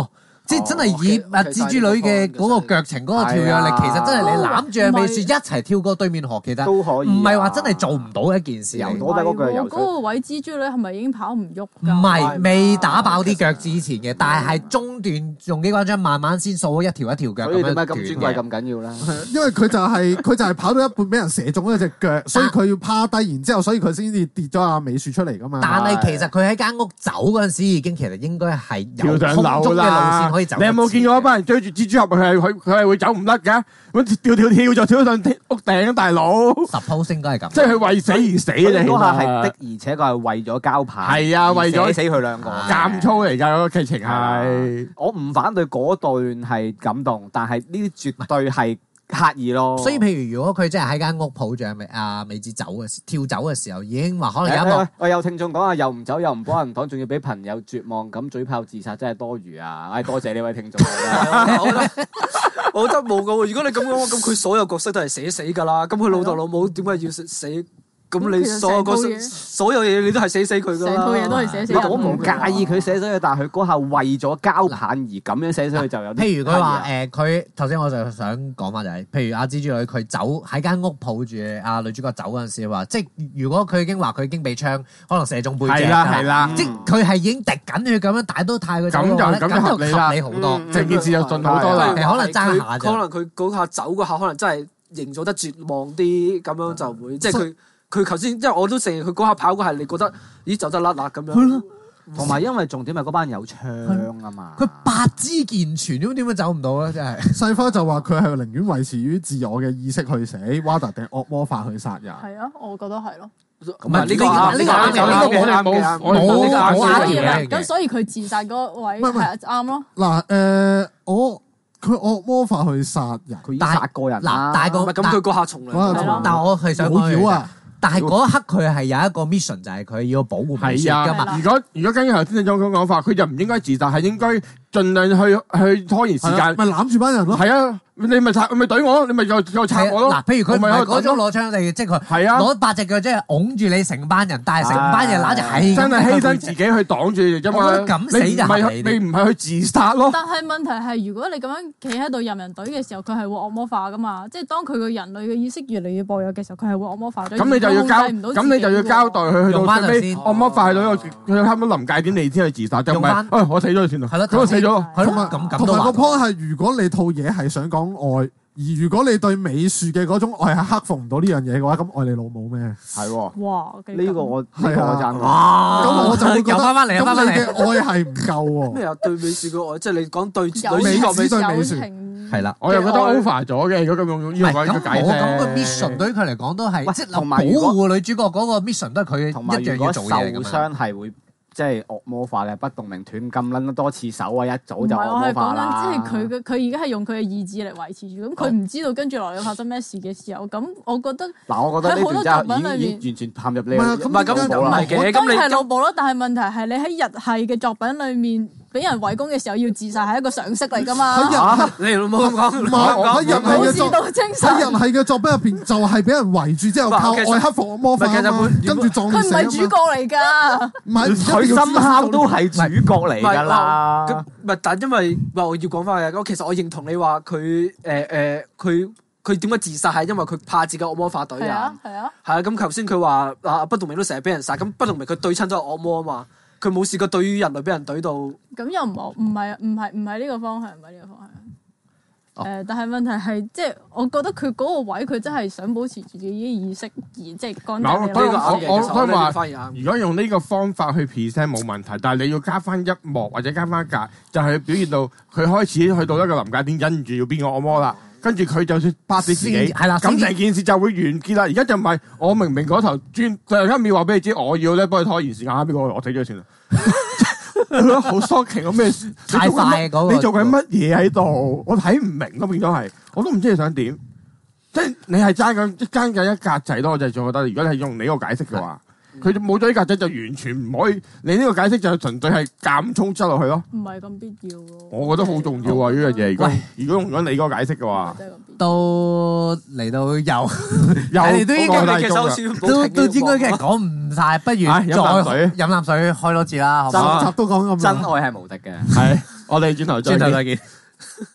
即係真係以啊蜘蛛女嘅嗰個腳程嗰個跳躍力，其實真係你攬住阿美雪一齊跳過對面河，其實都可以， 唔係話真係做唔到一件事。 游到底嗰個游嗰個位蜘蛛女係咪已經跑唔喐㗎？ 唔係未打爆啲腳之前嘅，但係中段用機關槍慢慢先掃一條一條腳咁樣斷嘅。 所以點解咁尊貴咁緊要咧？ 因為佢就係佢就係跑到一半俾人射中咗隻腳，所以佢要趴低，然之後所以佢先至跌咗阿美雪出嚟㗎嘛。 但係其實佢喺間屋走嗰陣時已經其實應該係有跳上樓空中嘅路線可以走。 你有冇見過一班人追住蜘蛛俠？佢係佢佢係會走唔甩㗎，咁跳跳跳就跳上屋頂，大佬。 Suppose 應該係咁， 即係佢為死而死嘅。 嗰下係的，而且確係為咗交牌。 係啊，為咗死佢兩個。 監粗嚟㗎嗰個劇情係。 我唔反對嗰段係感動，但係呢啲絕對係刻意咯。 所以譬如如果佢真係喺間屋抱住阿阿美子走嘅時跳走嘅時候，已經話可能有一幕。 我有聽眾講啊，又唔走又唔幫人擋，仲要俾朋友絕望咁嘴炮自殺，真係多餘啊！唉，多謝呢位聽眾。 我覺得冇噶喎，如果你咁講，咁佢所有角色都係死死㗎啦。咁佢老豆老母點解要死？咁你所有角色所有嘢你都係死死佢㗎啦。 成套嘢都係死死。 我唔介意佢寫死佢，但係佢嗰下為咗交棒而咁樣寫死佢就有啲。 譬如佢話誒，佢頭先我就想講翻就係，譬如阿蜘蛛女佢走喺間屋抱住阿女主角走嗰陣時話，即係如果佢已經話佢已經被槍可能射中背脊係啦係啦， 即係佢係已經滴緊血咁樣大刀太佢走嘅話咧，咁就合理好多， 成件事就順好多啦。 可能爭下啫， 可能佢嗰下走嗰下可能真係營造得絕望啲，咁樣就會即係佢。佢頭先，因為我都承認佢嗰下跑嗰係，你覺得咦走得甩啦咁樣。 同埋因為重點係嗰班有槍啊嘛。 佢八支健全，咁點解走唔到咧？真係。 細花就話佢係寧願維持於自我嘅意識去死 ，Wada 定惡魔法去殺人。 係啊，我覺得係咯。 唔係呢個啱，呢個啱嘅，呢個我哋冇，我哋冇啱嘅。 咁所以佢自殺嗰位係啱咯。 嗱誒，我佢惡魔法去殺人， 佢已經殺過人啦。 嗱，但係個咁佢嗰下重量。 但係我係想冇妖啊！ 但係嗰一刻佢係有一個 mission 就係佢要保護美雪㗎嘛。 如果如果根據頭先你講講講法，佢就唔應該自殺，係應該盡量去去拖延時間， 咪攬住班人咯。 係啊，你咪插，咪懟我咯，你咪又又插我咯。 嗱，譬如佢唔係嗰種攞槍嚟，即係佢係啊， 攞八隻腳即係擁住你成班人，但係成班人揦住係真係犧牲自己去擋住啫嘛。 我覺得咁死就合理啲。 你唔係去自殺咯。 但係問題係，如果你咁樣企喺度任人懟嘅時候，佢係會惡魔化噶嘛？即係當佢個人類嘅意識越嚟越薄弱嘅時候，佢係會惡魔化咗。 咁你就要交，咁你就要交代佢去到最尾惡魔化去到佢差唔多臨界點，你先去自殺，就唔係，哎，我死咗算啦。係咯，咁我死咗。 同埋同埋個 point 係，如果你套嘢係想講愛，而如果你對美樹嘅嗰種愛係克服唔到呢樣嘢嘅話，咁愛你老母咩？ 係喎。 哇！ 呢個我係啊， 贊。 哇！ 咁我就會覺得翻翻嚟，翻翻嚟嘅愛係唔夠喎。 咩啊？對美樹嘅愛，即係你講對女主角美美對美樹係啦。 我又覺得 over 咗嘅，如果咁用呢個解釋。 我咁個 mission 對於佢嚟講都係，即係同埋保護女主角嗰個 mission 都係佢一樣要做嘢受傷係會。即係惡魔化嘅不動明斷咁撚多次手啊！一早就惡魔化啦。 即係佢嘅佢而家係用佢嘅意志嚟維持住，咁佢唔知道跟住落嚟發生咩事嘅時候，咁我覺得嗱，我覺得呢段真係已經完全陷入呢個唔係咁冇啦。 咁你係腦補咯，但係問題係你喺日系嘅作品裡面俾人圍攻嘅時候要自殺係一個常識嚟㗎嘛。 你冇咁講， 唔係喺日系嘅作喺日系嘅作品入邊就係俾人圍住之後靠愛克服惡魔法啊嘛，跟住撞死啊嘛。 佢唔係主角嚟㗎， 唔係。 佢深刻都係主角嚟㗎啦。 咁唔係，但因為我要講翻嘅，我其實我認同你話佢誒誒佢佢點解自殺係因為佢怕自己惡魔化隊啊？係啊，係啊。咁頭先佢話啊不動明都成日俾人殺，咁不動明佢對親咗惡魔啊嘛，佢冇試過對於人類俾人懟到。咁又唔唔係唔係唔係呢個方向，唔係呢個方向。誒、哦呃，但係問題係，即係我覺得佢嗰個位，佢真係想保持住自己嘅意識，而即係乾淨。 我我我我話，如果用呢個方法去 present 冇問題，但係你要加翻一幕或者加翻一格，就係、是、表現到佢開始去到一個臨界點，忍住要變個惡魔啦。跟住佢就算巴死自己，係啦，咁成件事就會完結啦。而家就唔係我明明嗰頭轉，上一秒話俾你知，我要咧幫佢拖延時間，邊個我死咗算啦。我覺得好 shocking 咩事？ 太快嗰個， 你做緊乜嘢喺度？我睇唔明咯，變咗係，我都唔知你想點。即係你係爭緊爭緊一格仔咯，我就覺得，如果你係用你呢個解釋嘅話，佢冇咗呢格仔就完全唔可以。你呢個解釋就純粹係間衝執落去咯。 唔係咁必要喎。 我覺得好重要啊！呢樣嘢，如果如果用咗你嗰個解釋嘅話， 都嚟到又又都應該其實都都應該係講唔晒，不如再飲啖水開多次啦。 集集都講咁， 真愛係無敵嘅。 係， 我哋轉頭再見轉頭再見。